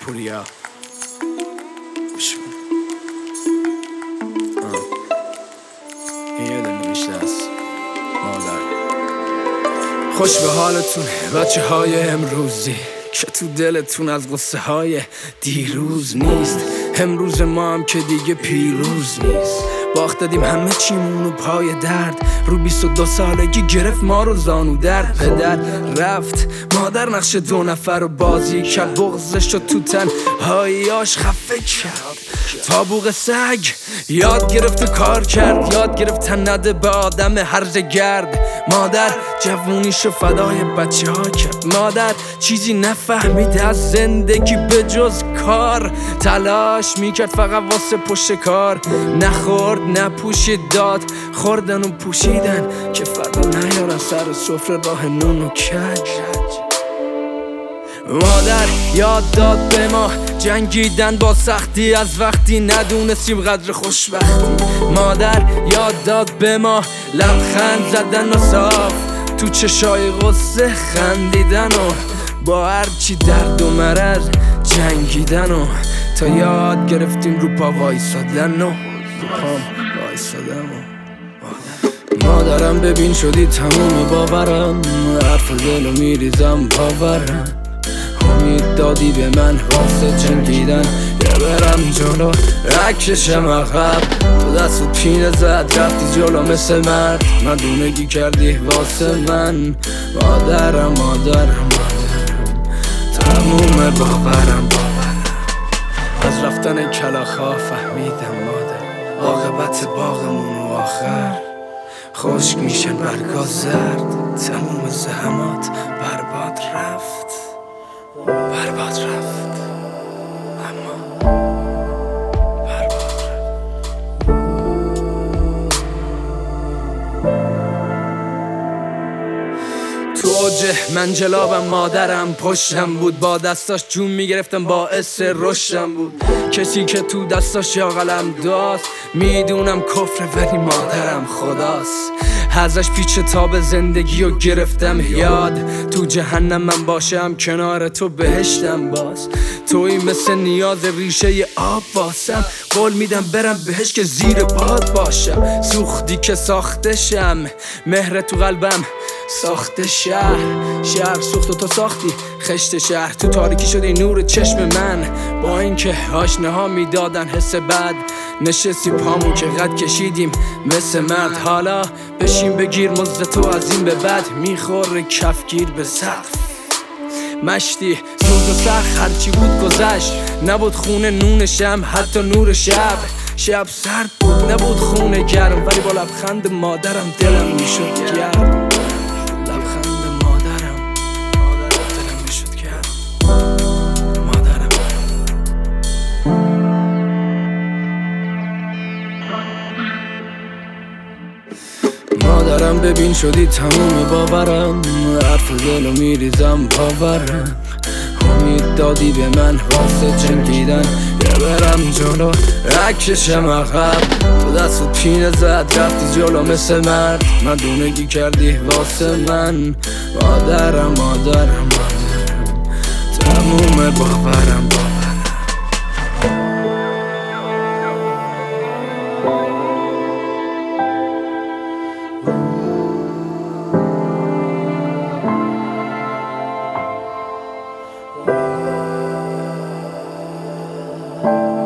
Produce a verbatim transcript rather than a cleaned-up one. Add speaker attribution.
Speaker 1: پوریا یه دل نوشته است مادر. خوش به حالتون بچه های امروزی که تو دلتون از غصه های دیروز نیست. امروز ما هم که دیگه پیروز نیست. باخت دادیم همه چیمونو پای درد. رو بیست و دو سالگی گرفت ما رو زانو درد. پدر رفت، مادر نقش دو نفر رو بازی کرد. بغضش رو تو تنهاییاش خفه کرد. تابوق سگ یاد گرفت و کار کرد. یاد گرفت تن نده به آدم هرزه گرد. مادر جوونیشو فدای بچه ها کرد. مادر چیزی نفهمید از زندگی به جز کار. تلاش میکرد فقط واسه پشت کار. نخورد نپوشید داد، خوردن و پوشیدن که فردا نیارن سر سفره راه نون و کج. مادر یاد داد به ما جنگیدن با سختی از وقتی ندونستیم قدر خوشبختی. مادر یاد داد به ما لبخند زدن و صاف تو چشای غصه خندیدن و با هرچی درد و مرض جنگیدن و تا یاد گرفتیم رو پا وایسادن و رو پام وایسادن و مادرم ببین شدی تموم باورم. حرف دلو میریزم باورم. امید دادی به من واسه جنگیدن یه برم جلو رکشم عقب. تو دستت پینه زد رفتی جلو مثل مرد. مدونگی کردی واسه من. مادرم مادرم مادرم تموم باورم باورم. از رفتن کلاخا فهمیدم مادر عاقبت باغمون و آخر خشک میشن برگا زرد. تموم زحمات برباد رفت برباد رفت اما برباد رفت. تو اوج منجلابم مادرم پشتم بود. با دستاش جون میگرفتم باعث رشدم بود. کسی که تو دستاش یا قلم داست میدونم کفر ولی مادرم خداست. ازش پیچ تاب زندگی رو گرفتم یاد. تو جهنم من باشم کنار تو بهشتم باز. توی مثل نیاز ریشه آب واسم. قول میدم برم بهش که زیر باد باشم. سوختی که ساختشم مهر تو قلبم ساخت شهر. شهر سوخت و تو ساختی خشت شهر. تو تاریکی شدی نور چشم من. با اینکه آشناها میدادن حس بد نشستی پامون که قد کشیدیم مثل مرد. حالا بشین بگیر مزد تو از این به بعد. میخوره کفگیر به سقف مشتی سوز و سخت هرچی بود گذشت. نبود خونه نونشم حتی نور شب. شب سرد بود نبود خونه گرم ولی با لبخند مادرم دلم میشد گرم. لبخند مادرم مادرم دلم میشد گرم. مادرم مادرم ببین شدی تموم باورم. حرف دلو میریزم باورم. امید دادی به من واسه جنگیدن یه برم جلو رکشم عقب. تو دستت پینه زد رفتی جلو مثل مرد. مدونگی کردی واسه من. مادرم مادرم مادرم تموم باورم باورم.
Speaker 2: Thank you.